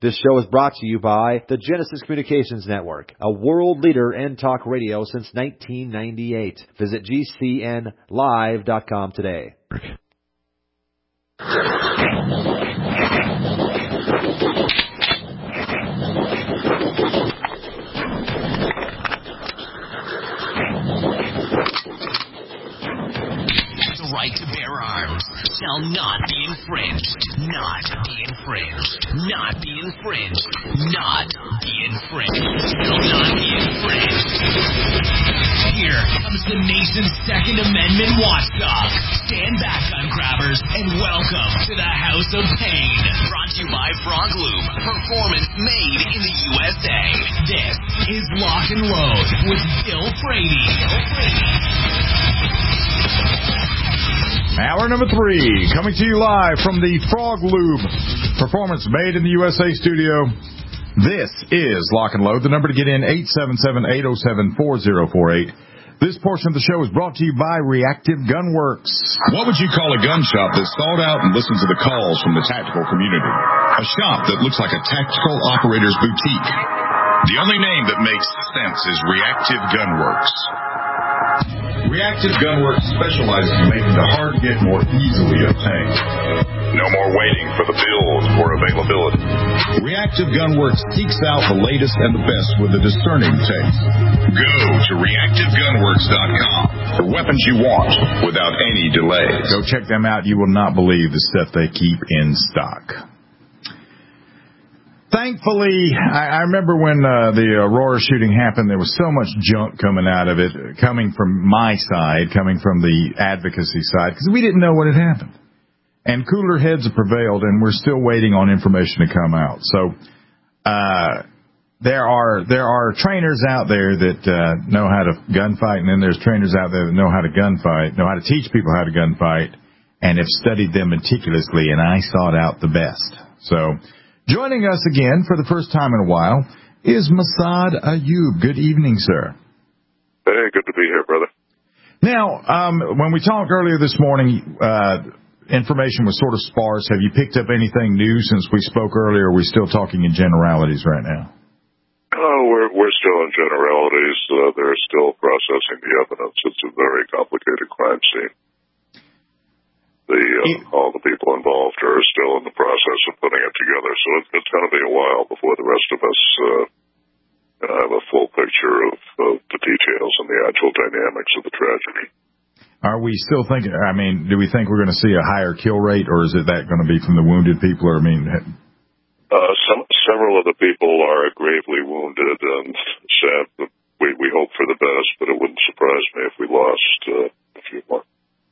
This show is brought to you by the Genesis Communications Network, a world leader in talk radio since 1998. Visit GCNlive.com today. The right to bear arms shall not be infringed. Not be infringed. Not be infringed. Not be infringed. Shall not be infringed. Here comes the nation's Second Amendment watchdog. Stand back, gun grabbers, and welcome to the House of Pain. Brought to you by Frog Lube. Performance made in the USA. This is Lock and Load with Bill Frady. Hour number 3, coming to you live from the Frog Lube Performance Made in the USA studio. This is Lock and Load. The number to get in, 877-807-4048. This portion of the show is brought to you by Reactive Gunworks. What would you call a gun shop that's thought out and listens to the calls from the tactical community? A shop that looks like a tactical operator's boutique. The only name that makes sense is Reactive Gunworks. Reactive Gunworks specializes in making the hard get more easily obtained. No more waiting for the build or availability. Reactive Gunworks seeks out the latest and the best with a discerning taste. Go to reactivegunworks.com for weapons you want without any delays. Go check them out. You will not believe the stuff they keep in stock. Thankfully, I remember when the Aurora shooting happened, there was so much junk coming out of it, coming from my side, coming from the advocacy side, because we didn't know what had happened. And cooler heads have prevailed, and we're still waiting on information to come out. So there are trainers out there that know how to gunfight, and then there's trainers out there that know how to gunfight, know how to teach people how to gunfight, and have studied them meticulously, and I sought out the best. So joining us again for the first time in a while is Massad Ayoob. Good evening, sir. Hey, good to be here, brother. Now, when we talked earlier this morning, information was sort of sparse. Have you picked up anything new since we spoke earlier? Or are we still talking in generalities right now? Oh, we're still in generalities. They're still processing the evidence. It's a very complicated crime scene. All the people involved are still in the process of putting it together, so it's going to be a while before the rest of us have a full picture of the details and the actual dynamics of the tragedy. Are we still thinking, do we think we're going to see a higher kill rate, or is it that going to be from the wounded people? Or several of the people are gravely wounded, and sad, but we hope for the best, but it wouldn't surprise me if we lost a few more.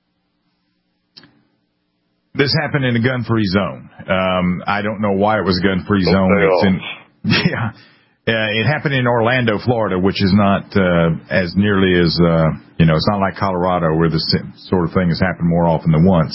This happened in a gun-free zone. I don't know why it was a gun-free zone. It happened in Orlando, Florida, which is not as nearly as, it's not like Colorado where this sort of thing has happened more often than once.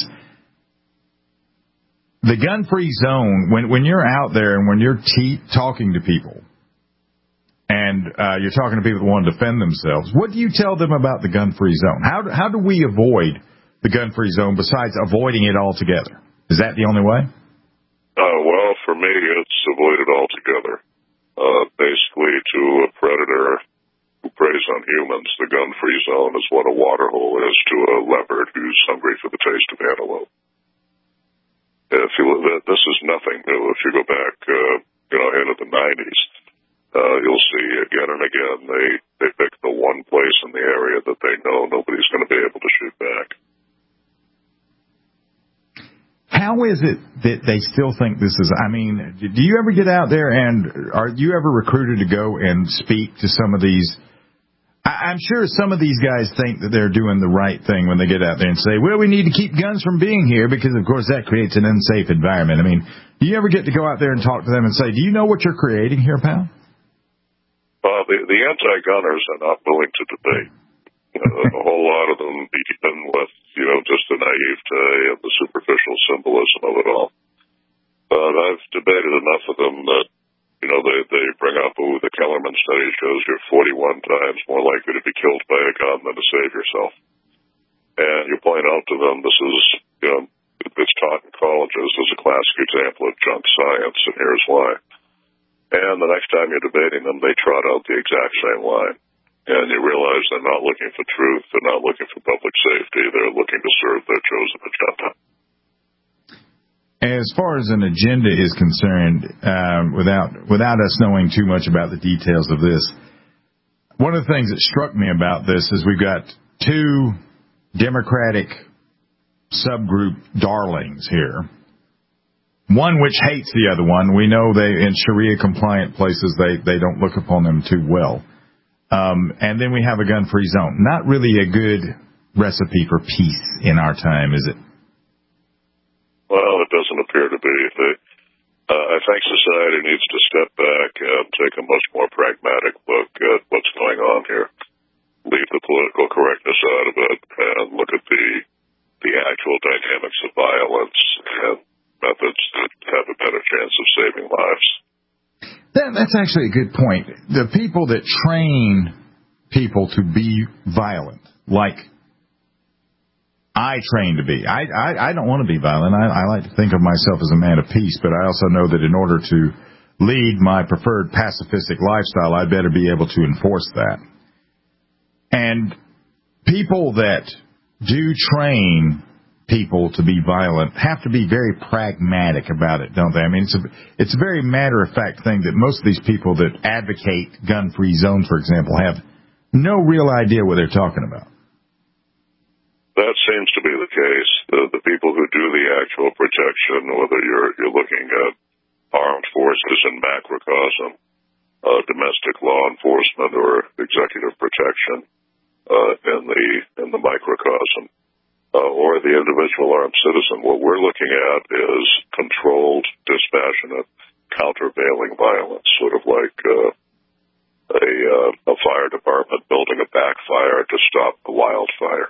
The gun-free zone, when you're out there and when you're talking to people and you're talking to people that want to defend themselves, what do you tell them about the gun-free zone? How do we avoid the gun-free zone besides avoiding it altogether? Is that the only way? Well, for me, it's avoided altogether. Basically, to a predator who preys on humans, the gun-free zone is what a water hole is to a leopard who's hungry for the taste of antelope. This is nothing new. If you go back, into the 90s, you'll see again and again they pick the one place in the area that they know nobody's going to be able to shoot back. How is it that they still think this is, do you ever get out there and are you ever recruited to go and speak to some of these? I'm sure some of these guys think that they're doing the right thing when they get out there and say, well, we need to keep guns from being here because, of course, that creates an unsafe environment. Do you ever get to go out there and talk to them and say, do you know what you're creating here, pal? The anti-gunners are not willing to debate. A whole lot of them begin with, just the naivete and the superficial symbolism of it all. But I've debated enough of them that, they bring up, the Kellerman study shows you're 41 times more likely to be killed by a gun than to save yourself. And you point out to them, this is, it's taught in colleges as a classic example of junk science, and here's why. And the next time you're debating them, they trot out the exact same line. And you realize they're not looking for truth, they're not looking for public safety, they're looking to serve their chosen agenda. As far as an agenda is concerned, without us knowing too much about the details of this, one of the things that struck me about this is we've got two Democratic subgroup darlings here. One which hates the other one. We know they, in Sharia-compliant places, they don't look upon them too well. And then we have a gun-free zone. Not really a good recipe for peace in our time, is it? Well, it doesn't appear to be. I think society needs to step back and take a much more pragmatic look at what's going on here. Leave the political correctness out of it and look at the actual dynamics of violence and methods that have a better chance of saving lives. That's actually a good point. The people that train people to be violent, like I train to be. I don't want to be violent. I like to think of myself as a man of peace, but I also know that in order to lead my preferred pacifistic lifestyle, I better be able to enforce that. And people that do train people to be violent have to be very pragmatic about it, don't they? I mean, it's a very matter-of-fact thing that most of these people that advocate gun-free zones, for example, have no real idea what they're talking about. That seems to be the case. The people who do the actual protection, whether you're looking at armed forces in macrocosm, domestic law enforcement, or executive protection in the microcosm, or the individual armed citizen, what we're looking at is controlled, dispassionate, countervailing violence, sort of like a fire department building a backfire to stop a wildfire.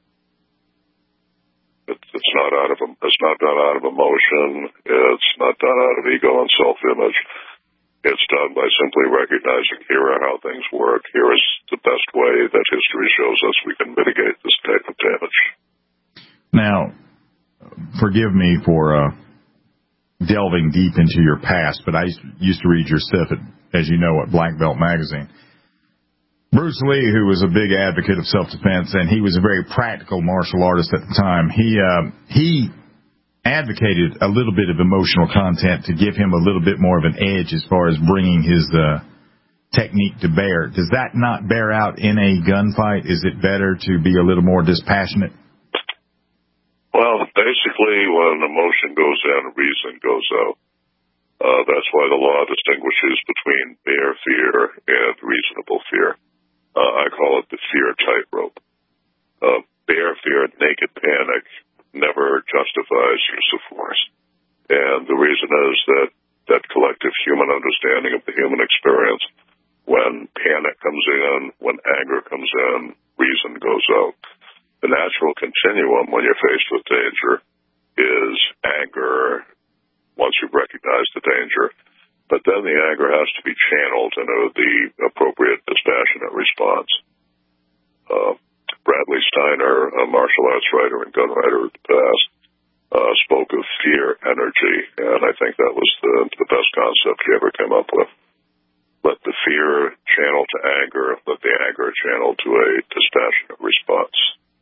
It's not done out of emotion. It's not done out of ego and self-image. It's done by simply recognizing here are how things work. Here is the best way that history shows us we can mitigate this type of damage. Now, forgive me for delving deep into your past, but I used to read your stuff, as you know, at Black Belt Magazine. Bruce Lee, who was a big advocate of self-defense, and he was a very practical martial artist at the time, he advocated a little bit of emotional content to give him a little bit more of an edge as far as bringing his technique to bear. Does that not bear out in a gunfight? Is it better to be a little more dispassionate? Well, basically, when emotion goes in, reason goes out. That's why the law distinguishes between bare fear and reasonable fear. I call it the fear tightrope. Bare fear, naked panic, never justifies use of force. And the reason is that collective human understanding of the human experience, when panic comes in, when anger comes in, reason goes out. The natural continuum when you're faced with danger is anger once you've recognized the danger. But then the anger has to be channeled into the appropriate dispassionate response. Bradley Steiner, a martial arts writer and gun writer of the past, spoke of fear energy, and I think that was the best concept he ever came up with. Let the fear channel to anger, let the anger channel to a dispassionate response.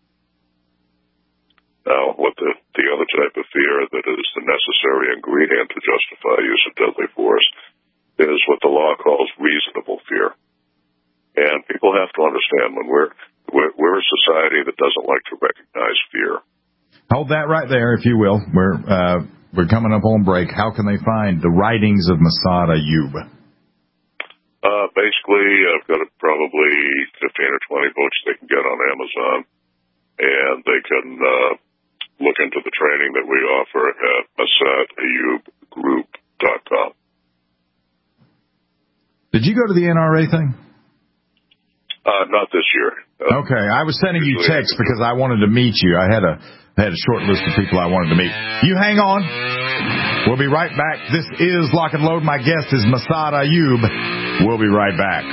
Now, what the other type of fear that is the necessary ingredient to justify use of deadly force is what the law calls reasonable fear. And people have to understand when we're a society that doesn't like to recognize fear. Hold that right there, if you will. We're coming up on break. How can they find the writings of Massad Ayoob? Basically, I've got probably 15 or 20 books they can get on Amazon, and they can look into the training that we offer at MassadAyoobGroup.com. Did you go to the NRA thing? Not this year. Okay, I was sending you texts because I wanted to meet you. I had a short list of people I wanted to meet. You hang on. We'll be right back. This is Lock and Load. My guest is Massad Ayoob. We'll be right back.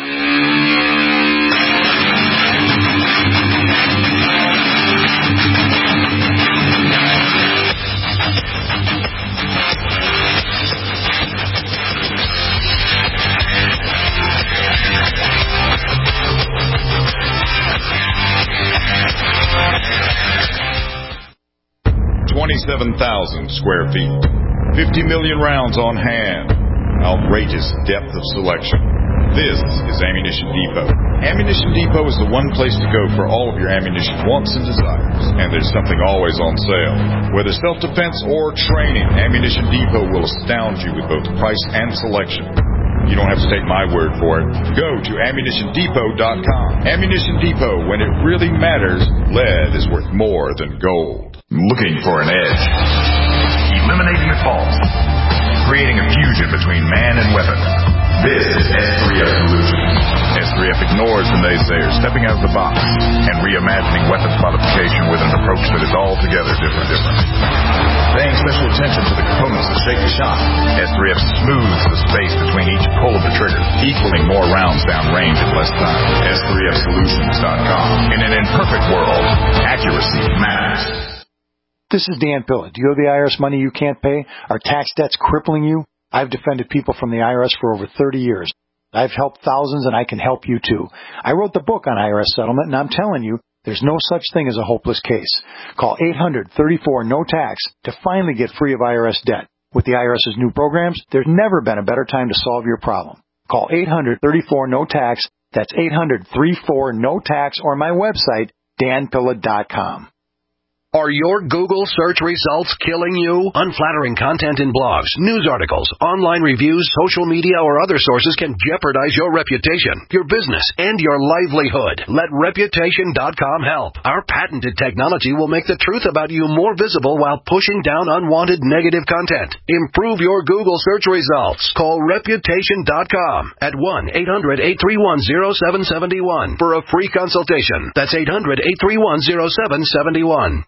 27,000 square feet. 50 million rounds on hand. Outrageous depth of selection. This is Ammunition Depot. Ammunition Depot is the one place to go for all of your ammunition wants and desires. And there's something always on sale. Whether self-defense or training, Ammunition Depot will astound you with both price and selection. You don't have to take my word for it. Go to AmmunitionDepot.com. Ammunition Depot, when it really matters, lead is worth more than gold. Looking for an edge. Eliminating the false. Creating a fusion between man and weapon. This is S3F Solutions. S3F ignores the naysayers, stepping out of the box and reimagining weapons modification with an approach that is altogether different. Paying special attention to the components that shake the shot, S3F smooths the space between each pull of the trigger, equaling more rounds down range in less time. S3FSolutions.com. In an imperfect world, accuracy matters. This is Dan Pilla. Do you owe the IRS money you can't pay? Are tax debts crippling you? I've defended people from the IRS for over 30 years. I've helped thousands, and I can help you too. I wrote the book on IRS settlement, and I'm telling you, there's no such thing as a hopeless case. Call 800-34-NO-TAX to finally get free of IRS debt. With the IRS's new programs, there's never been a better time to solve your problem. Call 800-34-NO-TAX. That's 800-34-NO-TAX, or my website, danpilla.com. Are your Google search results killing you? Unflattering content in blogs, news articles, online reviews, social media, or other sources can jeopardize your reputation, your business, and your livelihood. Let Reputation.com help. Our patented technology will make the truth about you more visible while pushing down unwanted negative content. Improve your Google search results. Call Reputation.com at 1-800-831-0771 for a free consultation. That's 800-831-0771.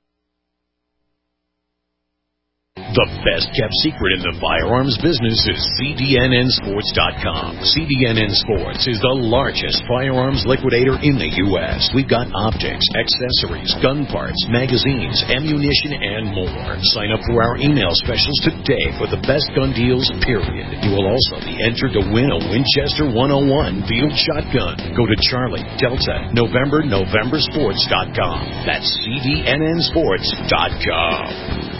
The best-kept secret in the firearms business is CDNNSports.com. CDNN Sports is the largest firearms liquidator in the U.S. We've got optics, accessories, gun parts, magazines, ammunition, and more. Sign up for our email specials today for the best gun deals, period. You will also be entered to win a Winchester 101 field shotgun. Go to Charlie, Delta, November Sports.com. That's CDNNSports.com.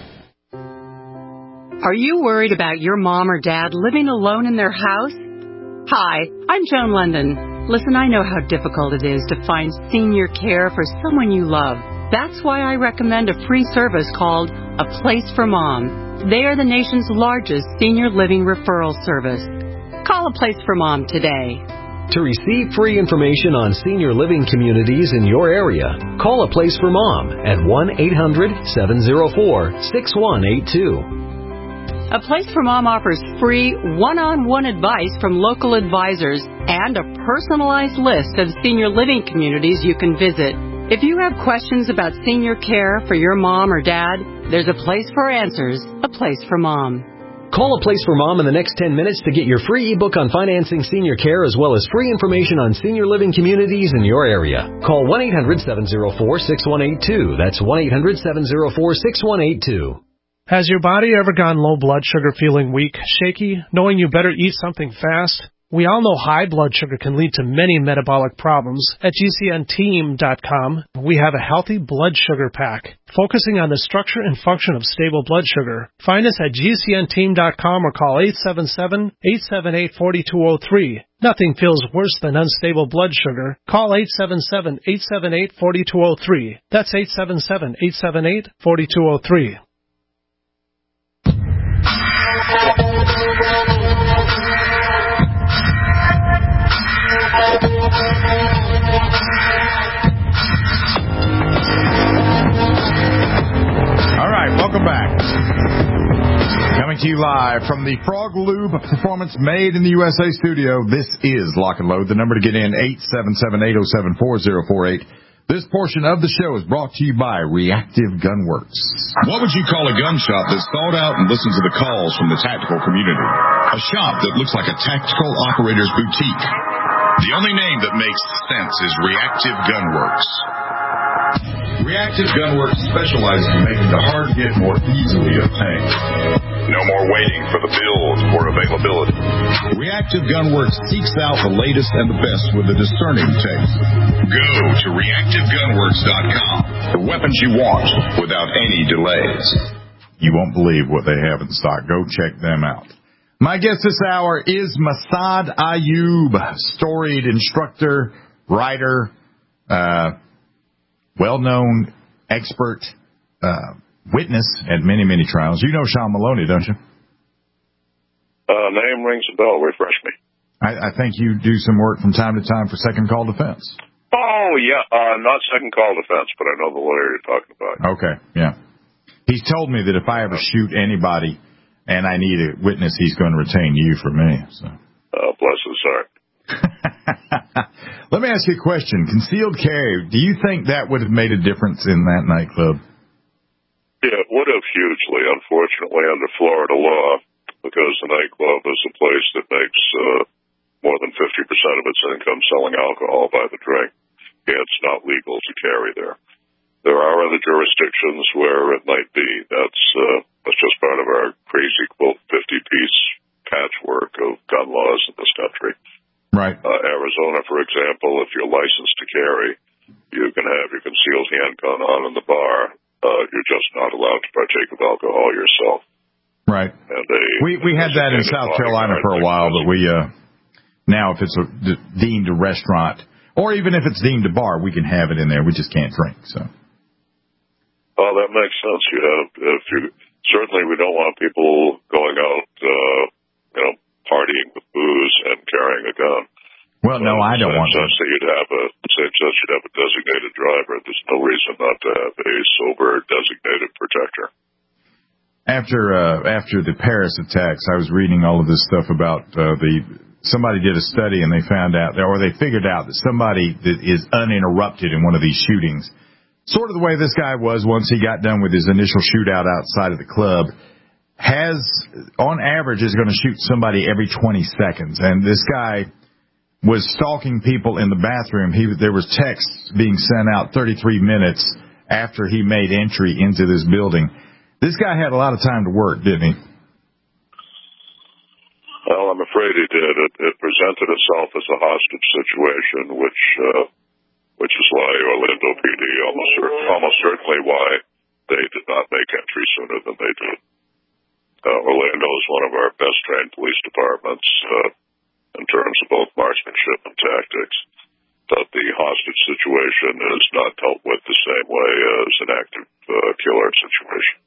Are you worried about your mom or dad living alone in their house? Hi, I'm Joan London. Listen, I know how difficult it is to find senior care for someone you love. That's why I recommend a free service called A Place for Mom. They are the nation's largest senior living referral service. Call A Place for Mom today. To receive free information on senior living communities in your area, call A Place for Mom at 1-800-704-6182. A Place for Mom offers free one-on-one advice from local advisors and a personalized list of senior living communities you can visit. If you have questions about senior care for your mom or dad, there's a place for answers, A Place for Mom. Call A Place for Mom in the next 10 minutes to get your free ebook on financing senior care as well as free information on senior living communities in your area. Call 1-800-704-6182. That's 1-800-704-6182. Has your body ever gone low blood sugar, feeling weak, shaky, knowing you better eat something fast? We all know high blood sugar can lead to many metabolic problems. At GCNteam.com, we have a healthy blood sugar pack, focusing on the structure and function of stable blood sugar. Find us at GCNteam.com or call 877-878-4203. Nothing feels worse than unstable blood sugar. Call 877-878-4203. That's 877-878-4203. All right, welcome back. Coming to you live from the Frog Lube Performance Made in the USA studio. This is Lock and Load. The number to get in, 877-807-4048. This portion of the show is brought to you by Reactive Gunworks. What would you call a gun shop that's thought out and listens to the calls from the tactical community? A shop that looks like a tactical operator's boutique. The only name that makes sense is Reactive Gunworks. Reactive Gunworks specializes in making the hard-to-get more easily obtained. No more waiting for the build or availability. Reactive Gunworks seeks out the latest and the best with a discerning taste. Go to ReactiveGunworks.com for weapons you want without any delays. You won't believe what they have in stock. Go check them out. My guest this hour is Massad Ayoob, storied instructor, writer, well-known expert, witness at many, many trials. You know Sean Maloney, don't you? Name rings a bell. Refresh me. I think you do some work from time to time for Second Call Defense. Oh, yeah. Not Second Call Defense, but I know the lawyer you're talking about. Okay, yeah. He's told me that if I ever shoot anybody and I need a witness, he's going to retain you for me. So. Bless his heart. Let me ask you a question. Concealed carry, do you think that would have made a difference in that nightclub? Yeah, it would have hugely, unfortunately, under Florida law, because the nightclub is a place that makes more than 50% of its income selling alcohol by the drink. Yeah, it's not legal to carry there. There are other jurisdictions where it might be. That's just part of our crazy, quote, 50-piece patchwork of gun laws in this country. Right. Arizona, for example, if you're licensed to carry, you can have your concealed handgun on in the bar. You're just not allowed to partake of alcohol yourself. Right. And we had that in South Carolina for a while, but we now if it's deemed a restaurant, or even if it's deemed a bar, we can have it in there. We just can't drink. So. Oh, that makes sense. Certainly we don't want people going out, partying with booze and carrying a gun. Well, no, I don't want that. You'd have a designated driver. There's no reason not to have a sober designated protector. After the Paris attacks, I was reading all of this stuff about somebody did a study and they found out, or they figured out that somebody that is uninterrupted in one of these shootings, sort of the way this guy was once he got done with his initial shootout outside of the club, has, on average, is going to shoot somebody every 20 seconds. And this guy was stalking people in the bathroom. There was texts being sent out 33 minutes after he made entry into this building. This guy had a lot of time to work, didn't he? Well, I'm afraid he did. It presented itself as a hostage situation, which is why Orlando PD almost certainly why they did not make entry sooner than they did. Orlando is one of our best trained police departments in terms of both marksmanship and tactics. But the hostage situation is not dealt with the same way as an active killer situation.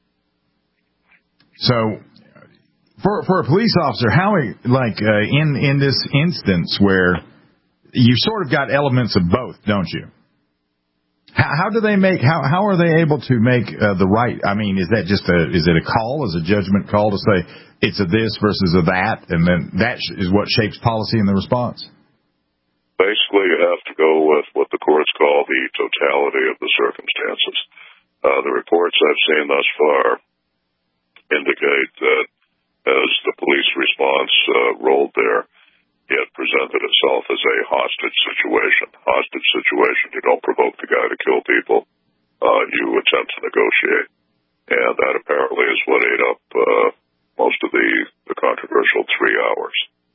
So, for a police officer, how in this instance where you sort of got elements of both, don't you? How do they make? How are they able to make the right? I mean, is it a call, is a judgment call to say it's a this versus a that, and then that is what shapes policy in the response? Basically, you have to go with what the courts call the totality of the circumstances. The reports I've seen thus far indicate that as the police response rolled there, it presented itself as a hostage situation. Hostage situation, you don't provoke the guy to kill people. You attempt to negotiate. And that apparently is what ate up most of the controversial 3 hours.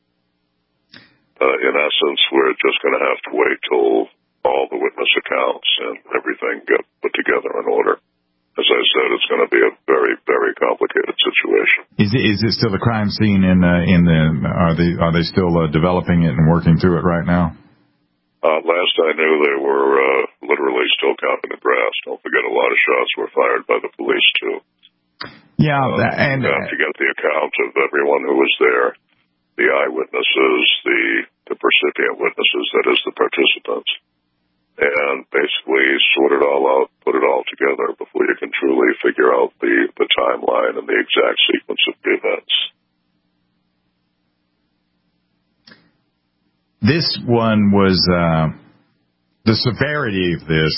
In essence, we're just going to have to wait till all the witness accounts and everything get put together in order. As I said, it's going to be a very, very complicated situation. Is it still the crime scene are they still developing it and working through it right now? Last I knew, they were literally still counting the grass. Don't forget, a lot of shots were fired by the police too. Yeah, and you have to get the account of everyone who was there, the eyewitnesses, the percipient witnesses, that is, the participants. And basically sort it all out, put it all together before you can truly figure out the timeline and the exact sequence of the events. This one was, the severity of this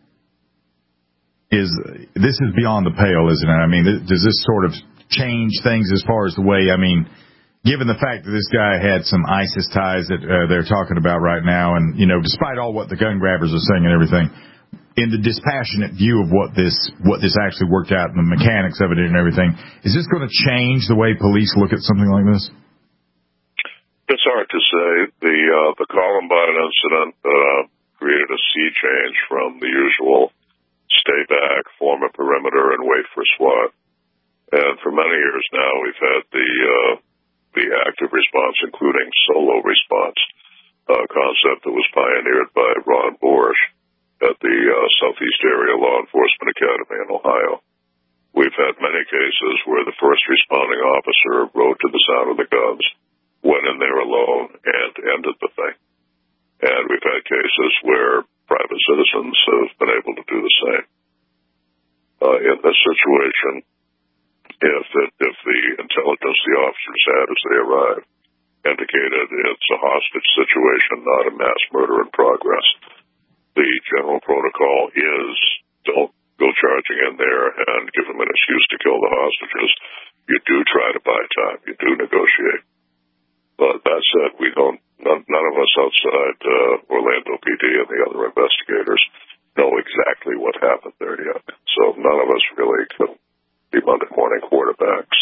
is beyond the pale, isn't it? I mean, does this sort of change things as far as the way, I mean, given the fact that this guy had some ISIS ties that they're talking about right now, and, despite all what the gun grabbers are saying and everything, in the dispassionate view of what this actually worked out and the mechanics of it and everything, is this going to change the way police look at something like this? It's hard to say. The Columbine incident created a sea change from the usual stay back, form a perimeter, and wait for SWAT. And for many years now, we've had the active response, including solo response, concept that was pioneered by Ron Borsch at the Southeast Area Law Enforcement Academy in Ohio. We've had many cases where the first responding officer rode to the sound of the guns, went in there alone, and ended the thing. And we've had cases where private citizens have been able to do the same. In this situation, if the intelligence the officers had as they arrived indicated it's a hostage situation, not a mass murder in progress, the general protocol is don't go charging in there and give them an excuse to kill the hostages. You do try to buy time. You do negotiate. But that said, none of us outside Orlando PD and the other investigators know exactly what happened there yet. So none of us really can be Monday morning quarterbacks.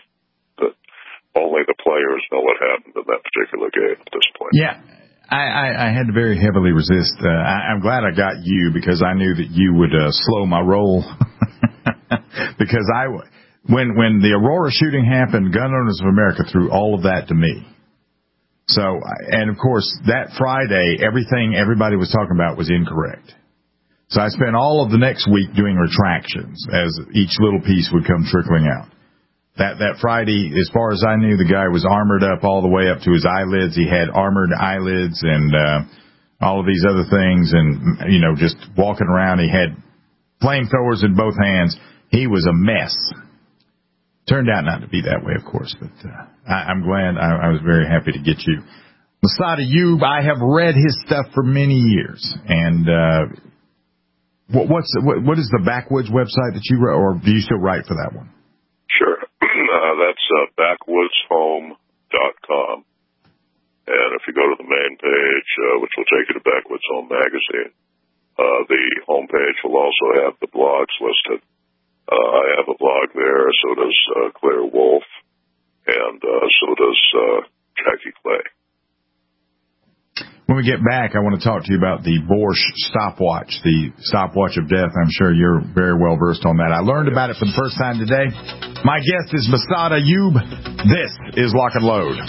Only the players know what happened in that particular game at this point. Yeah. I had to very heavily resist. I'm glad I got you because I knew that you would slow my roll. Because when the Aurora shooting happened, Gun Owners of America threw all of that to me. So, and of course, that Friday, everything everybody was talking about was incorrect. So I spent all of the next week doing retractions as each little piece would come trickling out. That Friday, as far as I knew, the guy was armored up all the way up to his eyelids. He had armored eyelids and all of these other things, and just walking around. He had flamethrowers in both hands. He was a mess. Turned out not to be that way, of course, but I'm glad. I was very happy to get you. Massad Ayoob, I have read his stuff for many years, and what is the Backwoods website that you wrote, or do you still write for that one? Sure. That's backwoodshome.com. And if you go to the main page, which will take you to Backwoods Home Magazine, the homepage will also have the blogs listed. I have a blog there, so does Claire Wolf, and so does Jackie Clay. When we get back, I want to talk to you about the Borsch stopwatch, the stopwatch of death. I'm sure you're very well versed on that. I learned about it for the first time today. My guest is Massad Ayoob. This is Lock and Load.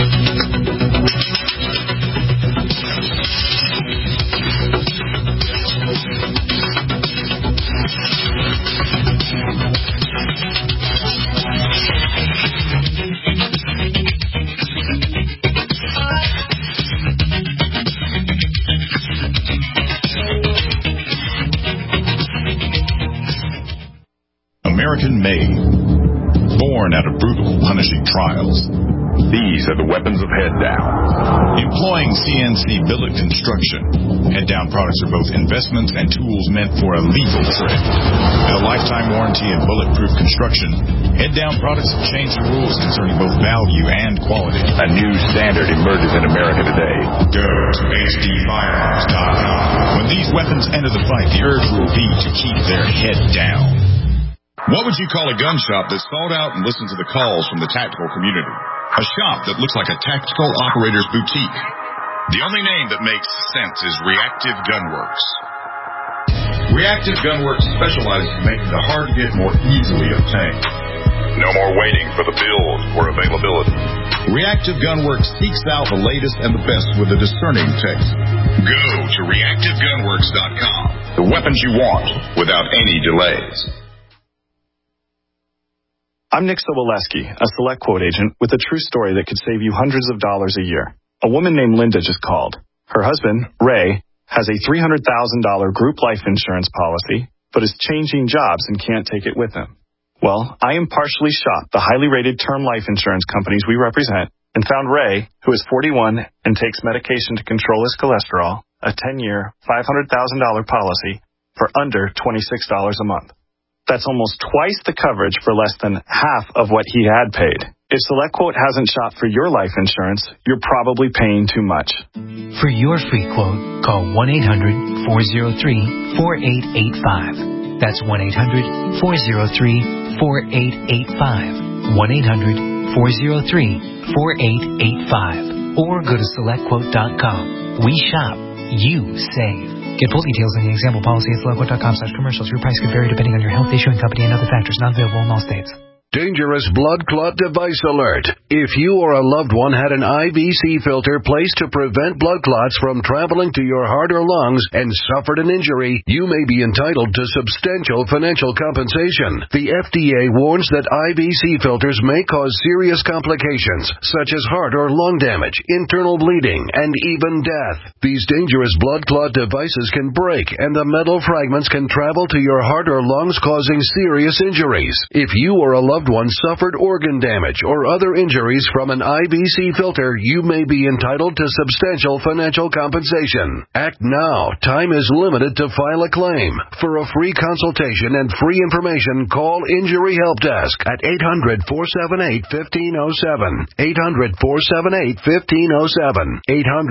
American-made, born out of brutal, punishing trials. These are the weapons of Head Down. Employing CNC billet construction, Head Down products are both investments and tools meant for a lethal threat. With a lifetime warranty and bulletproof construction, Head Down products have changed the rules concerning both value and quality. A new standard emerges in America today. Go to HDFirearms.com. When these weapons enter the fight, the urge will be to keep their head down. What would you call a gun shop that sold out and listened to the calls from the tactical community? A shop that looks like a tactical operator's boutique. The only name that makes sense is Reactive Gunworks. Reactive Gunworks specializes in making the hard-to-get more easily obtained. No more waiting for the build or availability. Reactive Gunworks seeks out the latest and the best with a discerning taste. Go to reactivegunworks.com. The weapons you want without any delays. I'm Nick Soboleski, a Select Quote agent with a true story that could save you hundreds of dollars a year. A woman named Linda just called. Her husband, Ray, has a $300,000 group life insurance policy, but is changing jobs and can't take it with him. Well, I impartially shopped the highly rated term life insurance companies we represent and found Ray, who is 41 and takes medication to control his cholesterol, a 10-year, $500,000 policy for under $26 a month. That's almost twice the coverage for less than half of what he had paid. If SelectQuote hasn't shopped for your life insurance, you're probably paying too much. For your free quote, call 1-800-403-4885. That's 1-800-403-4885. 1-800-403-4885. Or go to SelectQuote.com. We shop. You save. Get full details in the example policy at SelectQuote.com/commercials. Your price could vary depending on your health, issuing company, and other factors. Not available in all states. Dangerous blood clot device alert. If you or a loved one had an IVC filter placed to prevent blood clots from traveling to your heart or lungs and suffered an injury, you may be entitled to substantial financial compensation. The FDA warns that IVC filters may cause serious complications, such as heart or lung damage, internal bleeding, and even death. These dangerous blood clot devices can break, and the metal fragments can travel to your heart or lungs, causing serious injuries. If you or a loved one suffered organ damage or other injuries from an IVC filter, you may be entitled to substantial financial compensation. Act now. Time is limited to file a claim. For a free consultation and free information, call Injury Help Desk at 800-478-1507. 800-478-1507.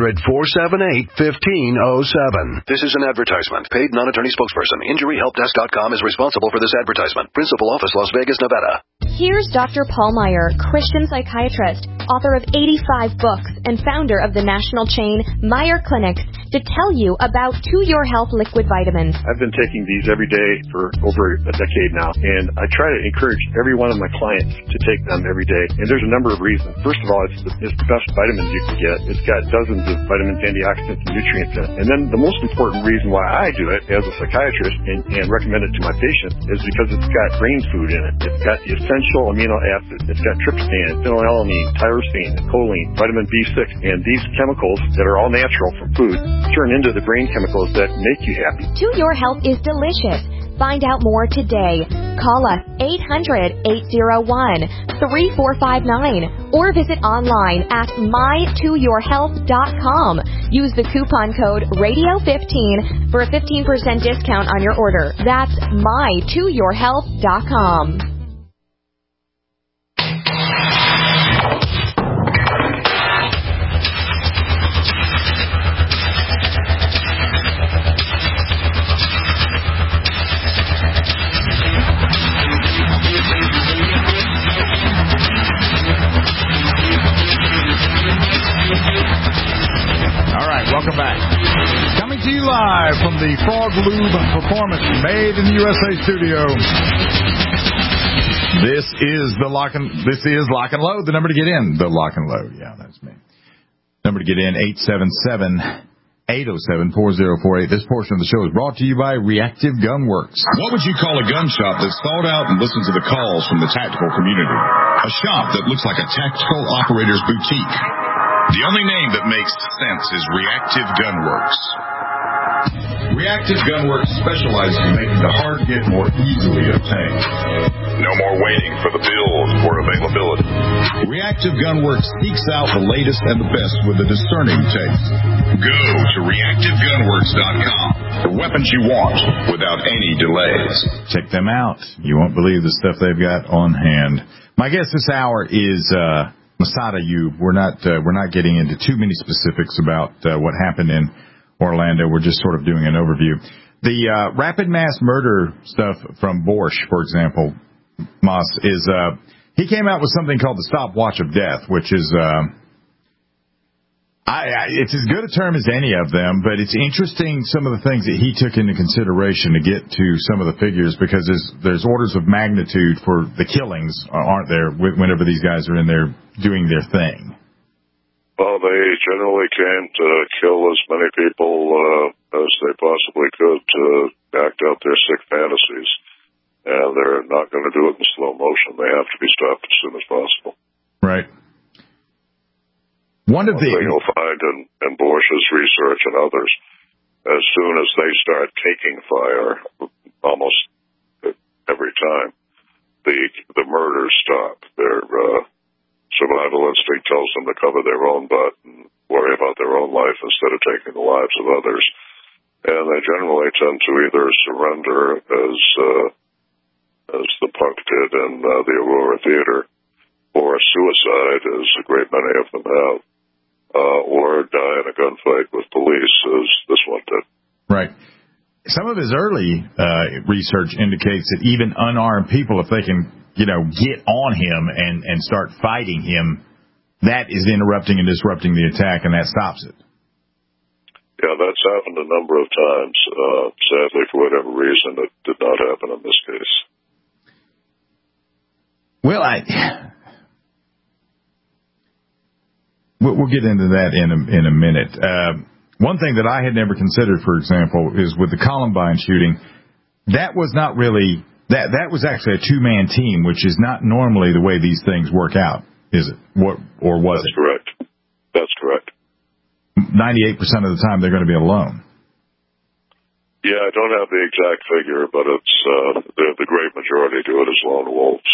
800-478-1507. This is an advertisement. Paid non-attorney spokesperson. InjuryHelpDesk.com is responsible for this advertisement. Principal office, Las Vegas, Nevada. Here's Dr. Paul Meyer, Christian psychiatrist, author of 85 books, and founder of the national chain Meyer Clinics, to tell you about To Your Health liquid vitamins. I've been taking these every day for over a decade now, and I try to encourage every one of my clients to take them every day. And there's a number of reasons. First of all, it's the best vitamins you can get. It's got dozens of vitamins, antioxidants, and nutrients in it. And then the most important reason why I do it as a psychiatrist and recommend it to my patients is because it's got brain food in it. It's got the essential amino acids. It's got tryptophan, phenylalanine, tyrosine, choline, vitamin B6, and these chemicals that are all natural from food turn into the brain chemicals that make you happy. To Your Health is delicious. Find out more today. Call us 800-801-3459 or visit online at mytoyourhealth.com. Use the coupon code RADIO15 for a 15% discount on your order. That's mytoyourhealth.com. Welcome back. Coming to you live from the Frog Lube Performance Made in the USA studio. This is Lock and Load. The number to get in, the Lock and Load. Yeah, that's me. Number to get in, 877-807-4048. This portion of the show is brought to you by Reactive Gun Works. What would you call a gun shop that's thought out and listens to the calls from the tactical community? A shop that looks like a tactical operator's boutique. The only name that makes sense is Reactive Gun Works. Reactive Gun Works specializes in making the hard get more easily obtained. No more waiting for the build or availability. Reactive Gun Works seeks out the latest and the best with a discerning taste. Go to reactivegunworks.com for weapons you want without any delays. Check them out. You won't believe the stuff they've got on hand. My guest this hour is Masada Ayub. We're not getting into too many specifics about what happened in Orlando. We're just sort of doing an overview. The rapid mass murder stuff from Borscht, for example, Moss, is he came out with something called the stopwatch of death, which is it's as good a term as any of them, but it's interesting some of the things that he took into consideration to get to some of the figures, because there's orders of magnitude for the killings, aren't there, whenever these guys are in there doing their thing? Well, they generally can't kill as many people as they possibly could to act out their sick fantasies, and they're not going to do it in slow motion. They have to be stopped as soon as possible. Right. One thing you'll find in Borsch's research and others, as soon as they start taking fire, almost every time, the murders stop. Their survival instinct tells them to cover their own butt and worry about their own life instead of taking the lives of others. And they generally tend to either surrender, as the punk did in the Aurora Theater, or suicide, as a great many of them have. Or die in a gunfight with police, as this one did. Right. Some of his early research indicates that even unarmed people, if they can, get on him and start fighting him, that is interrupting and disrupting the attack, and that stops it. Yeah, that's happened a number of times. Sadly, for whatever reason, it did not happen in this case. Well, we'll get into that in a minute. One thing that I had never considered, for example, is with the Columbine shooting, that was not really that was actually a two-man team, which is not normally the way these things work out, is it? Or was it? That's correct. That's correct. 98% of the time they're going to be alone. Yeah, I don't have the exact figure, but it's the great majority do it as lone wolves.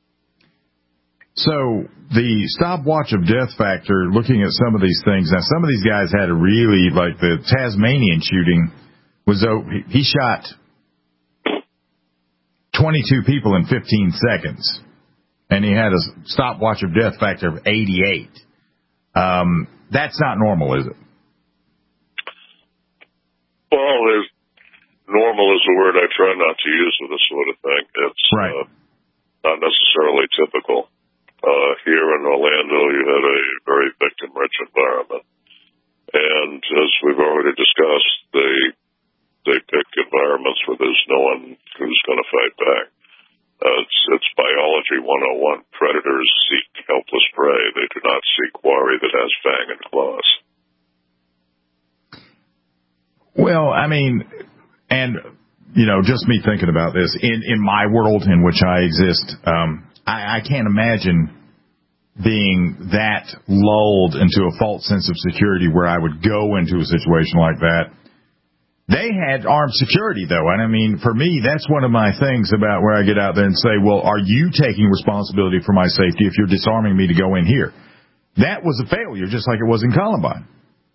So the stopwatch of death factor, looking at some of these things, now some of these guys had a really, like the Tasmanian shooting, he shot 22 people in 15 seconds, and he had a stopwatch of death factor of 88. That's not normal, is it? Well, normal is a word I try not to use for this sort of thing. It's right. Not necessarily typical. Here in Orlando, you had a very victim-rich environment. And as we've already discussed, they pick environments where there's no one who's going to fight back. It's biology 101. Predators seek helpless prey. They do not seek quarry that has fang and claws. Well, I mean, and, just me thinking about this, in my world in which I exist, I can't imagine being that lulled into a false sense of security where I would go into a situation like that. They had armed security, though, and I mean, for me, that's one of my things about where I get out there and say, well, are you taking responsibility for my safety if you're disarming me to go in here? That was a failure, just like it was in Columbine.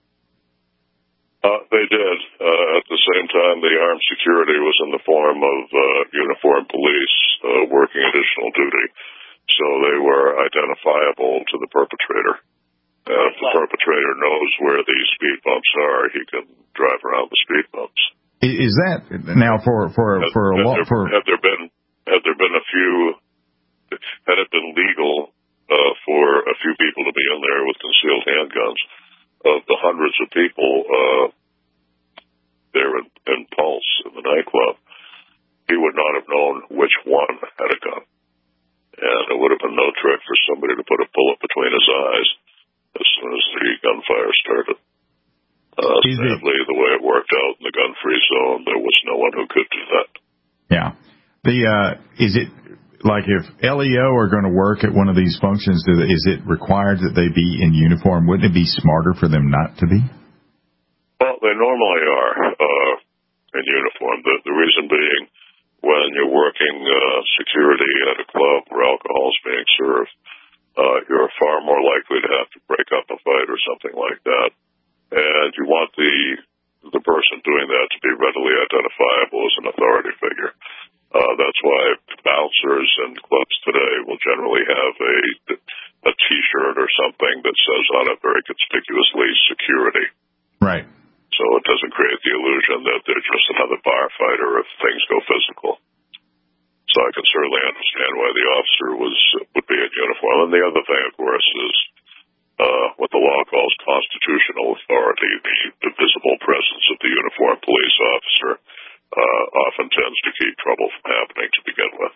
They did. At the same time, the armed security was in the form of uniformed police working additional duty. So they were identifiable to the perpetrator. If the perpetrator knows where these speed bumps are, he can drive around the speed bumps. Is that now for a lot? Had there been a few, had it been legal for a few people to be in there with concealed handguns, of the hundreds of people there in Pulse in the nightclub, he would not have known which one had a gun. And it would have been no trick for somebody to put a bullet between his eyes as soon as the gunfire started. Sadly, the way it worked out in the gun-free zone, there was no one who could do that. Yeah. Is it like if LEO are going to work at one of these functions, is it required that they be in uniform? Wouldn't it be smarter for them not to be? Well, they normally are in uniform. The reason being, when you're working security at a club where alcohol is being served, you're far more likely to have to break up a fight or something like that. And you want the person doing that to be readily identifiable as an authority figure. That's why bouncers in clubs today will generally have a T-shirt or something that says on it very conspicuously security. Right. So it doesn't create the illusion that they're just another bar fighter if things go physical. So I can certainly understand why the officer would be in uniform. And the other thing, of course, is what the law calls constitutional authority. The visible presence of the uniformed police officer often tends to keep trouble from happening to begin with.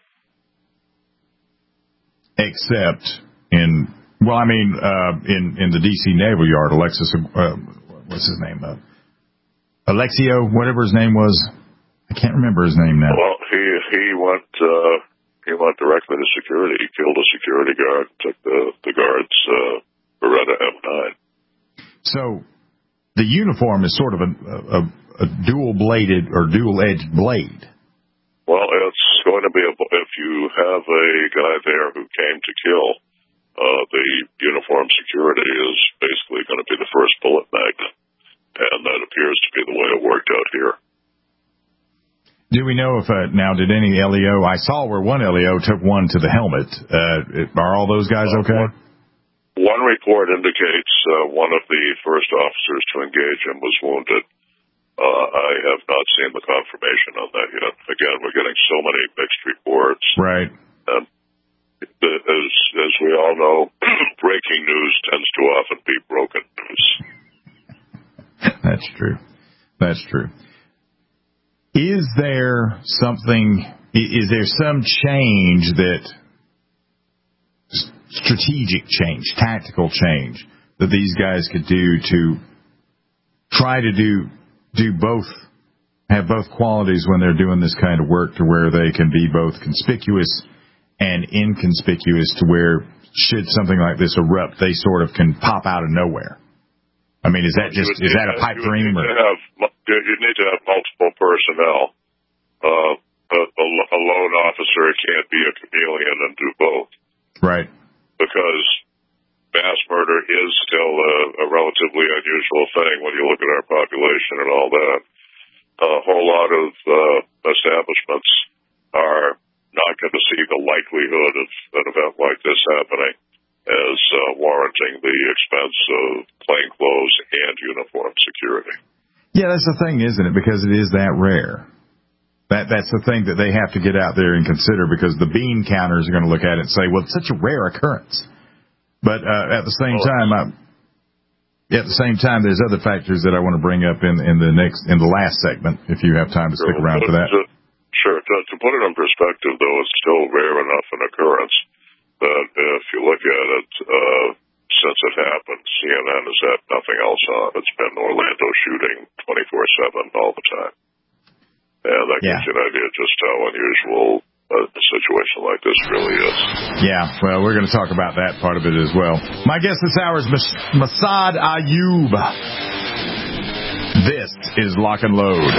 Except in the D.C. Naval Yard, Alexis, what's his name? Alexio, whatever his name was. I can't remember his name now. Well, he went directly to security. He killed a security guard, took the guard's Beretta M9. So the uniform is sort of a dual-bladed or dual-edged blade. Well, it's going to be if you have a guy there who came to kill, the uniform security is basically going to be the first bullet magnet, and that appears to be the way it worked out here. Do we know if did any LEO? I saw where one LEO took one to the helmet. Are all those guys okay? One report indicates one of the first officers to engage him was wounded. I have not seen the confirmation on that yet. Again, we're getting so many mixed reports. Right. And as we all know, breaking news tends to often be broken news. That's true. That's true. Is there some change that strategic change, tactical change that these guys could do to try to do both, have both qualities when they're doing this kind of work, to where they can be both conspicuous and inconspicuous, to where should something like this erupt, they sort of can pop out of nowhere. I mean, is that a pipe dream? You need to have multiple personnel. A lone officer can't be a chameleon and do both. Right. Because mass murder is still a relatively unusual thing when you look at our population and all that. A whole lot of establishments are not going to see the likelihood of an event like this happening as warranting the expense of plainclothes and uniform security. Yeah, that's the thing, isn't it? Because it is that rare. That's the thing that they have to get out there and consider, because the bean counters are going to look at it and say, well, it's such a rare occurrence. But at the same time, there's other factors that I want to bring up in the last segment, if you have time to stick around for that. Sure. To put it in perspective, though, it's still rare enough an occurrence that if you look at it, since it happened, CNN has had nothing else on. It's been Orlando shooting 24/7 all the time. And that gives you an idea just how unusual a situation like this really is. Yeah, well, we're going to talk about that part of it as well. My guest this hour is Massad Ayoob. This is Lock and Load.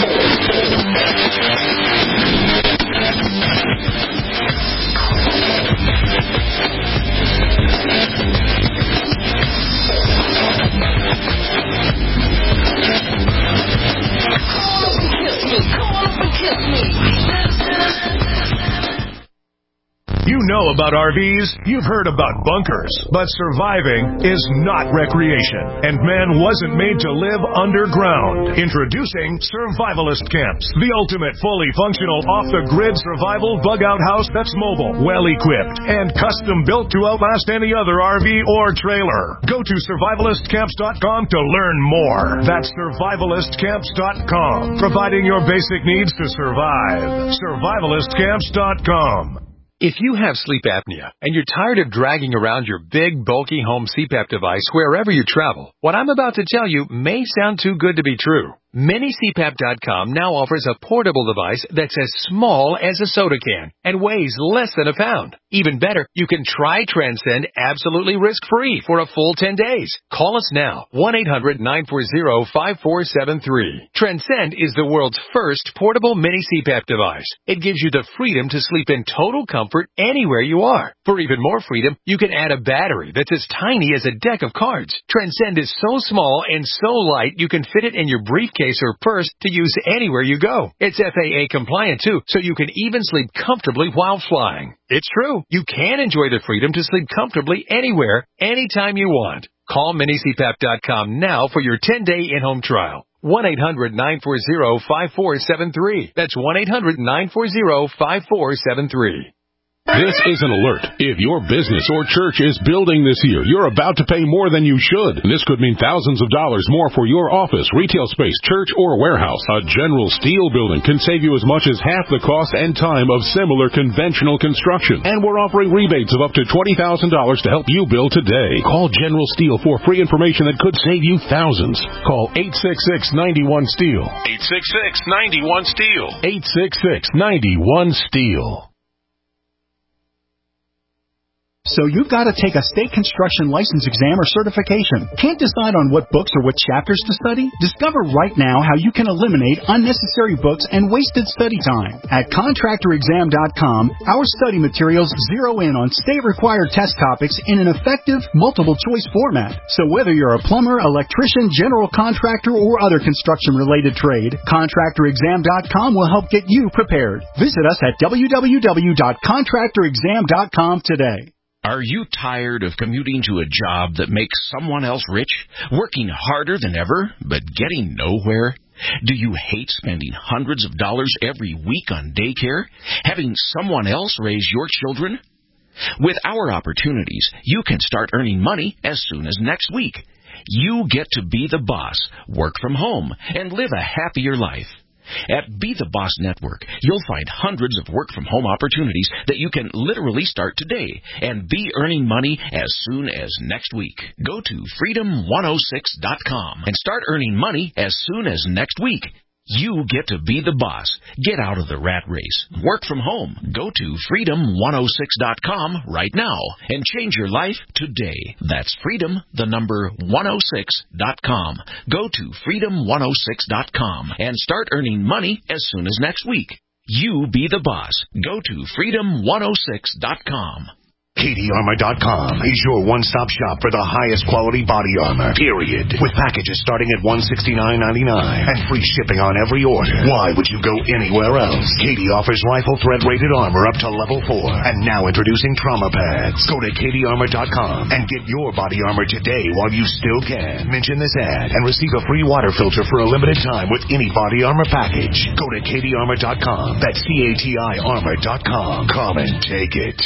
You know about RVs, you've heard about bunkers, but surviving is not recreation, and man wasn't made to live underground. Introducing Survivalist Camps, the ultimate fully functional off-the-grid survival bug-out house that's mobile, well-equipped, and custom-built to outlast any other RV or trailer. Go to survivalistcamps.com to learn more. That's survivalistcamps.com, providing your basic needs to survive. Survivalistcamps.com. If you have sleep apnea and you're tired of dragging around your big, bulky home CPAP device wherever you travel, what I'm about to tell you may sound too good to be true. MiniCPAP.com now offers a portable device that's as small as a soda can and weighs less than a pound. Even better, you can try Transcend absolutely risk-free for a full 10 days. Call us now, 1-800-940-5473. Transcend is the world's first portable mini CPAP device. It gives you the freedom to sleep in total comfort anywhere you are. For even more freedom, you can add a battery that's as tiny as a deck of cards. Transcend is so small and so light you can fit it in your briefcase or purse to use anywhere you go. It's FAA compliant too, so you can even sleep comfortably while flying. It's true. You can enjoy the freedom to sleep comfortably anywhere, anytime you want. Call minicpap.com now for your 10-day in-home trial. 1-800-940-5473. That's 1-800-940-5473. This is an alert. If your business or church is building this year, you're about to pay more than you should. This could mean thousands of dollars more for your office, retail space, church, or warehouse. A General Steel building can save you as much as half the cost and time of similar conventional construction. And we're offering rebates of up to $20,000 to help you build today. Call General Steel for free information that could save you thousands. Call 866-91-STEEL. 866-91-STEEL. 866-91-STEEL. So you've got to take a state construction license exam or certification. Can't decide on what books or what chapters to study? Discover right now how you can eliminate unnecessary books and wasted study time. At contractorexam.com, our study materials zero in on state-required test topics in an effective, multiple-choice format. So whether you're a plumber, electrician, general contractor, or other construction-related trade, contractorexam.com will help get you prepared. Visit us at www.contractorexam.com today. Are you tired of commuting to a job that makes someone else rich, working harder than ever, but getting nowhere? Do you hate spending hundreds of dollars every week on daycare, having someone else raise your children? With our opportunities, you can start earning money as soon as next week. You get to be the boss, work from home, and live a happier life. At Be the Boss Network, you'll find hundreds of work-from-home opportunities that you can literally start today and be earning money as soon as next week. Go to freedom106.com and start earning money as soon as next week. You get to be the boss. Get out of the rat race. Work from home. Go to freedom106.com right now and change your life today. That's freedom106.com. Go to freedom106.com and start earning money as soon as next week. You be the boss. Go to freedom106.com. KDArmor.com is your one-stop shop for the highest quality body armor, period. With packages starting at $169.99 and free shipping on every order. Why would you go anywhere else? KD offers rifle thread-rated armor up to level 4. And now introducing trauma pads. Go to KDArmor.com and get your body armor today while you still can. Mention this ad and receive a free water filter for a limited time with any body armor package. Go to KDArmor.com. That's CATI armor.com. Come and take it.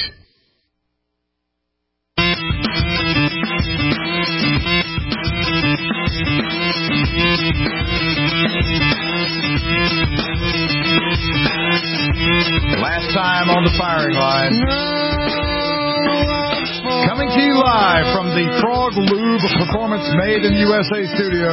Last time on the firing line. Coming to you live from the Frog Lube Performance Made in USA studio.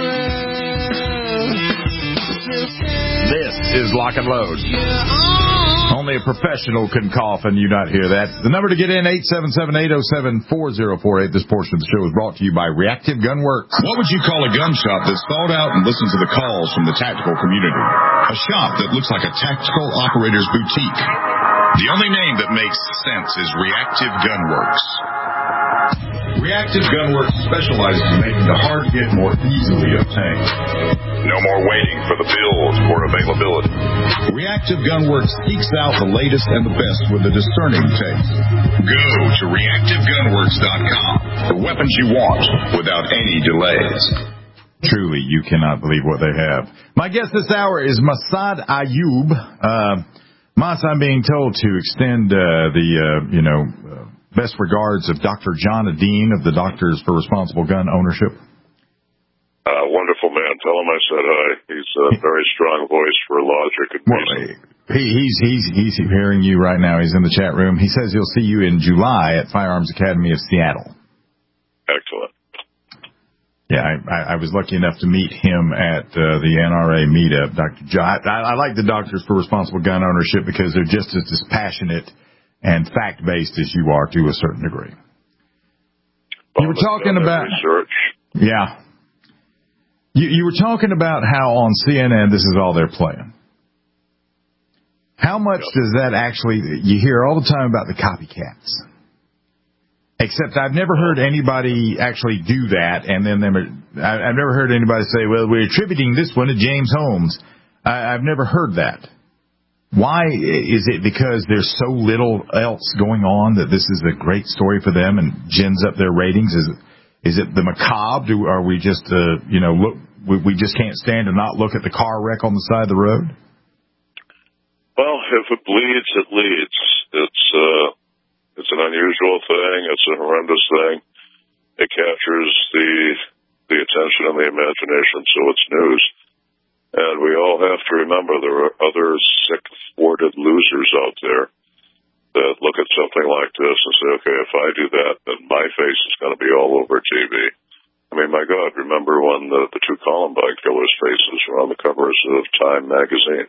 This is Lock and Load. Only a professional can cough and you not hear that. The number to get in, 877-807-4048. This portion of the show is brought to you by Reactive Gun Works. What would you call a gun shop that's thought out and listens to the calls from the tactical community? A shop that looks like a tactical operator's boutique. The only name that makes sense is Reactive Gun Works. Reactive Gun Works specializes in making the hard-to-get more easily obtained. No more waiting for the build or availability. Reactive Gun Works seeks out the latest and the best with a discerning taste. Go to reactivegunworks.com for weapons you want without any delays. Truly, you cannot believe what they have. My guest this hour is Massad Ayoob. Mas, I'm being told to extend best regards of Dr. John Adine of the Doctors for Responsible Gun Ownership. Wonderful man. Tell him I said hi. He's a very strong voice for logic and reason. He's hearing you right now. He's in the chat room. He says he'll see you in July at Firearms Academy of Seattle. Excellent. Yeah, I was lucky enough to meet him at the NRA meetup. Dr. John, I like the Doctors for Responsible Gun Ownership because they're just as passionate and fact-based as you are to a certain degree. You were talking about research. Yeah. You were talking about how on CNN this is all they're playing. How much does that actually, you hear all the time about the copycats. Except I've never heard anybody actually do that, and then I've never heard anybody say, well, we're attributing this one to James Holmes. I've never heard that. Why is it because there's so little else going on that this is a great story for them and gins up their ratings? Is it the macabre? Are we just we just can't stand to not look at the car wreck on the side of the road? Well, if it bleeds, it leads. It's an unusual thing. It's a horrendous thing. It captures the attention and the imagination, so it's news. And we all have to remember there are other sick, thwarted losers out there that look at something like this and say, okay, if I do that, then my face is going to be all over TV. I mean, my God, remember when the two Columbine killers' faces were on the covers of Time magazine?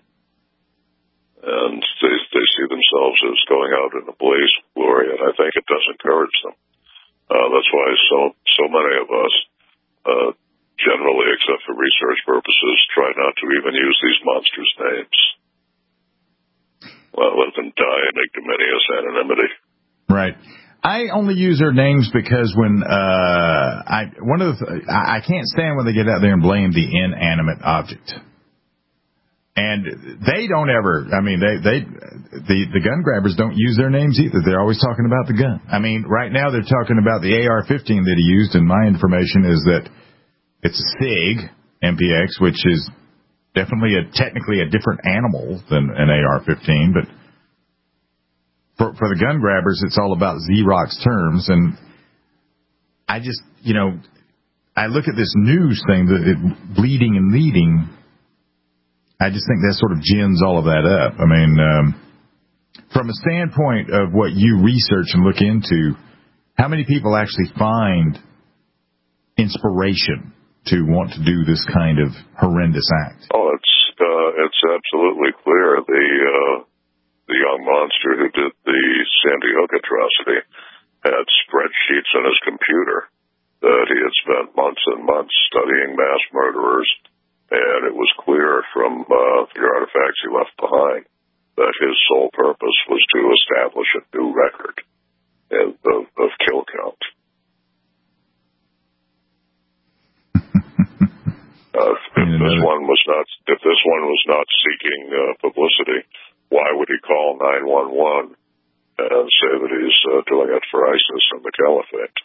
And they see themselves as going out in a blaze of glory, and I think it does encourage them. That's why so many of us, generally, except for research purposes, try not to even use these monsters' names. Well, let them die in ignominious anonymity. Right. I only use their names because when I can't stand when they get out there and blame the inanimate object. And they don't ever, I mean, the gun grabbers don't use their names either. They're always talking about the gun. I mean, right now they're talking about the AR-15 that he used, and my information is that it's a SIG MPX, which is definitely technically a different animal than an AR-15, but for the gun grabbers, it's all about Xerox terms, and I just, I look at this news thing, bleeding and leading. I just think that sort of gins all of that up. I mean, from a standpoint of what you research and look into, how many people actually find inspiration to want to do this kind of horrendous act? Oh, it's absolutely clear. The young monster who did the Sandy Hook atrocity had spreadsheets on his computer that he had spent months and months studying mass murderers, and it was clear from the artifacts he left behind that his sole purpose was to establish a new record of kill count. If this one was not seeking publicity, why would he call 911 and say that he's doing it for ISIS and the Caliphate?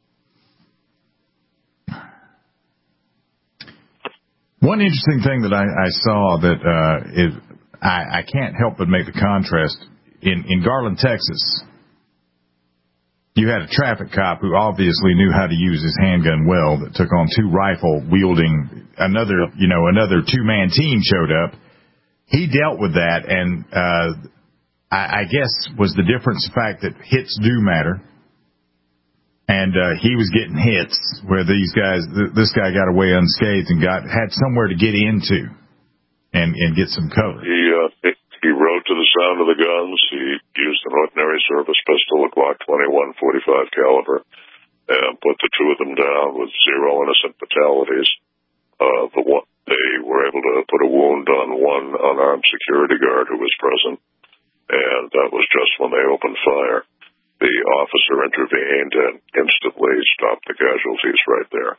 One interesting thing that I saw that I can't help but make the contrast in Garland, Texas. You had a traffic cop who obviously knew how to use his handgun well that took on two rifle wielding another two-man team showed up. He dealt with that, and I guess was the difference the fact that hits do matter. And he was getting hits where this guy got away unscathed and had somewhere to get into and get some cover. He rode to the sound of the guns. He used an ordinary service pistol, a Glock 21 45 caliber, and put the two of them down with 0 innocent fatalities. They were able to put a wound on one unarmed security guard who was present, and that was just when they opened fire. The officer intervened and instantly stopped the casualties right there.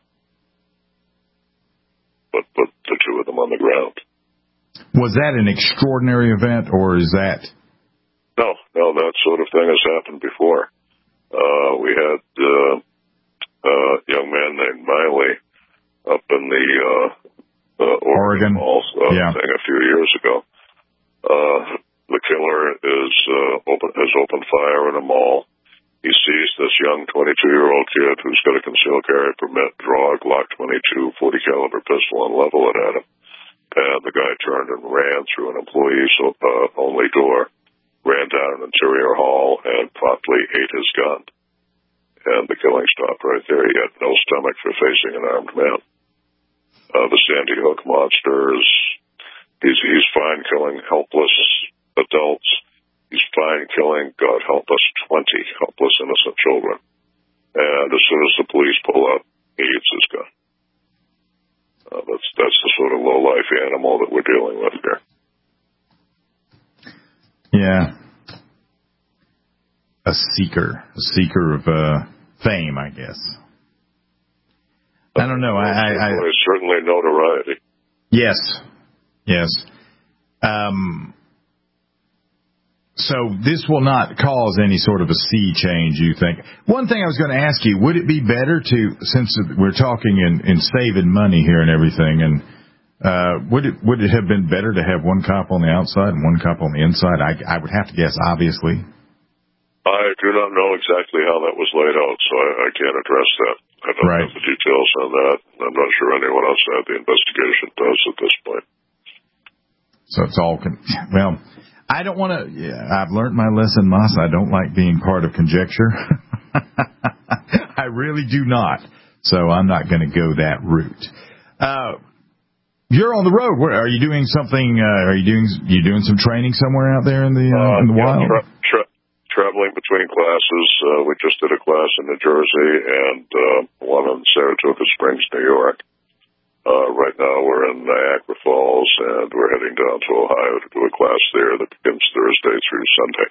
But put the two of them on the ground. Was that an extraordinary event, or is that... No, that sort of thing has happened before. We had a young man named Miley up in the Oregon Mall thing a few years ago. The killer has opened fire in a mall. He sees this young 22-year-old kid who's got a concealed carry permit, draw a Glock 22 40 caliber pistol and level it at him. And the guy turned and ran through an employees-only door, ran down an interior hall, and promptly ate his gun. And the killing stopped right there. He had no stomach for facing an armed man. The Sandy Hook monster he's fine killing helpless adults. He's fine killing, God help us, 20 helpless innocent children. And as soon as the police pull up, he eats his gun. That's the sort of low-life animal that we're dealing with here. Yeah. A seeker of fame, I guess. I don't know. Certainly notoriety. Yes. So this will not cause any sort of a sea change, you think? One thing I was going to ask you, would it be better to, since we're talking in saving money here and everything, and would it have been better to have one cop on the outside and one cop on the inside? I would have to guess, obviously. I do not know exactly how that was laid out, so I can't address that. I don't have the details on that. I'm not sure anyone else at the investigation does at this point. So it's all... Well... I don't want to... I've learned my lesson, Moss. I don't like being part of conjecture. I really do not. So I'm not going to go that route. You're on the road. Where are you doing something? Are you doing some training somewhere out there in the wild? Traveling between classes. We just did a class in New Jersey and one in Saratoga Springs, New York. Right now we're in Niagara Falls, and we're heading down to Ohio to do a class there that begins Thursday through Sunday.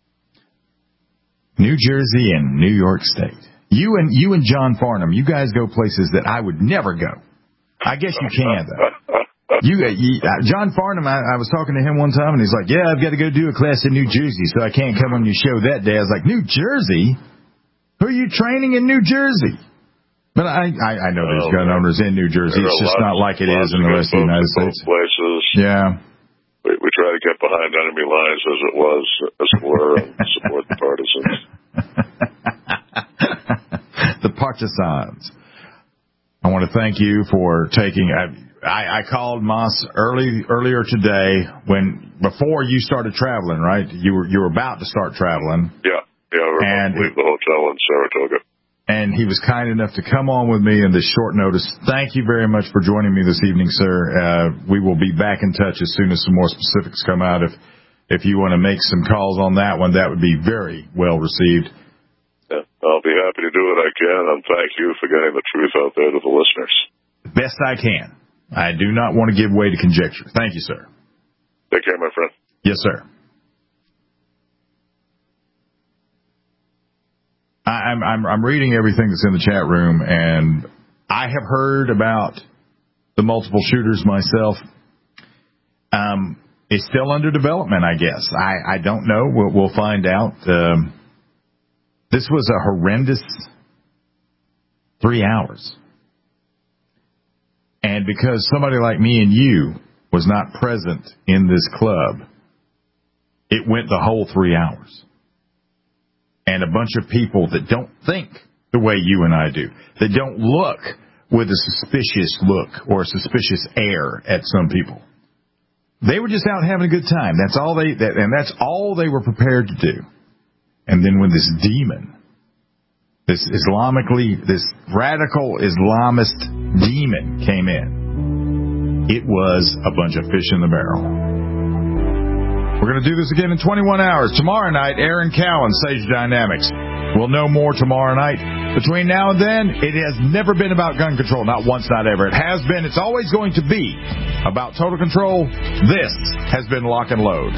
New Jersey and New York State. You and John Farnham, you guys go places that I would never go. I guess you can, though. John Farnham, I was talking to him one time, and he's like, yeah, I've got to go do a class in New Jersey, so I can't come on your show that day. I was like, New Jersey? Who are you training in New Jersey? But I know there's gun owners in New Jersey. It's just not like it is in the rest of the United States. Places. Yeah. We try to get behind enemy lines as it were, and support the partisans. The partisans. I want to thank you for taking. I called Moss earlier today before you started traveling, right? You were about to start traveling. Yeah, we're about to leave the hotel in Saratoga. And he was kind enough to come on with me in this short notice. Thank you very much for joining me this evening, sir. We will be back in touch as soon as some more specifics come out. If you want to make some calls on that one, that would be very well received. Yeah, I'll be happy to do what I can, and thank you for getting the truth out there to the listeners. Best I can. I do not want to give way to conjecture. Thank you, sir. Take care, my friend. Yes, sir. I'm reading everything that's in the chat room, and I have heard about the multiple shooters myself. It's still under development, I guess. I don't know. We'll find out. This was a horrendous 3 hours. And because somebody like me and you was not present in this club, it went the whole 3 hours. And a bunch of people that don't think the way you and I do, that don't look with a suspicious look or a suspicious air at some people. They were just out having a good time. That's all they were prepared to do. And then when this demon, this radical Islamist demon came in, it was a bunch of fish in the barrel. We're going to do this again in 21 hours. Tomorrow night, Aaron Cowan, Sage Dynamics. We'll know more tomorrow night. Between now and then, it has never been about gun control. Not once, not ever. It has been. It's always going to be about total control. This has been Lock and Load.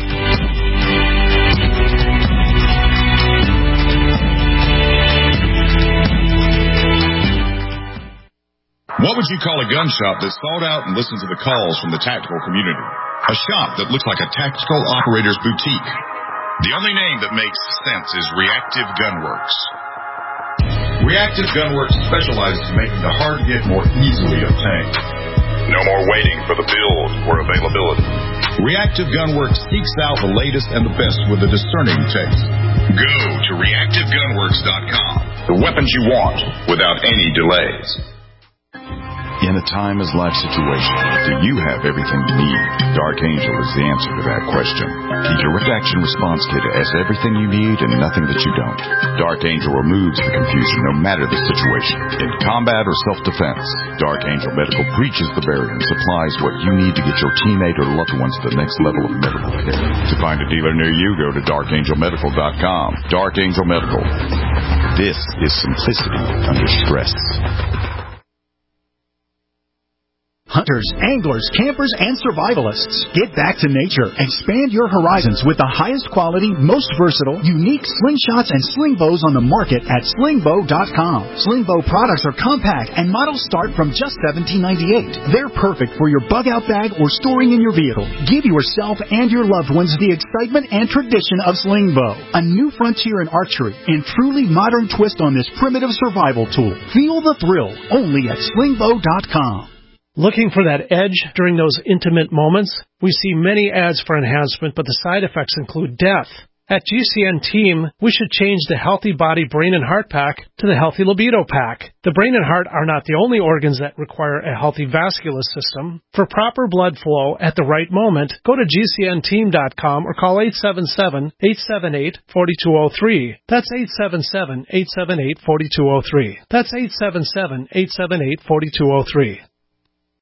What would you call a gun shop that sought out and listened to the calls from the tactical community? A shop that looks like a tactical operator's boutique. The only name that makes sense is Reactive Gunworks. Reactive Gunworks specializes in making the hard-to-get more easily obtained. No more waiting for the build or availability. Reactive Gunworks seeks out the latest and the best with a discerning taste. Go to reactivegunworks.com. The weapons you want without any delays. In a time-as-life situation, do you have everything you need? Dark Angel is the answer to that question. The Direct Action Response Kit has everything you need and nothing that you don't. Dark Angel removes the confusion no matter the situation. In combat or self-defense, Dark Angel Medical breaches the barrier and supplies what you need to get your teammate or loved ones to the next level of medical care. To find a dealer near you, go to darkangelmedical.com. Dark Angel Medical. This is simplicity under stress. Hunters, anglers, campers, and survivalists. Get back to nature. Expand your horizons with the highest quality, most versatile, unique slingshots and sling bows on the market at slingbow.com. Slingbow products are compact and models start from just $17.98. They're perfect for your bug-out bag or storing in your vehicle. Give yourself and your loved ones the excitement and tradition of Slingbow. A new frontier in archery and truly modern twist on this primitive survival tool. Feel the thrill only at slingbow.com. Looking for that edge during those intimate moments? We see many ads for enhancement, but the side effects include death. At GCN Team, we should change the Healthy Body, Brain, and Heart Pack to the Healthy Libido Pack. The brain and heart are not the only organs that require a healthy vascular system. For proper blood flow at the right moment, go to GCNteam.com or call 877-878-4203. That's 877-878-4203. That's 877-878-4203.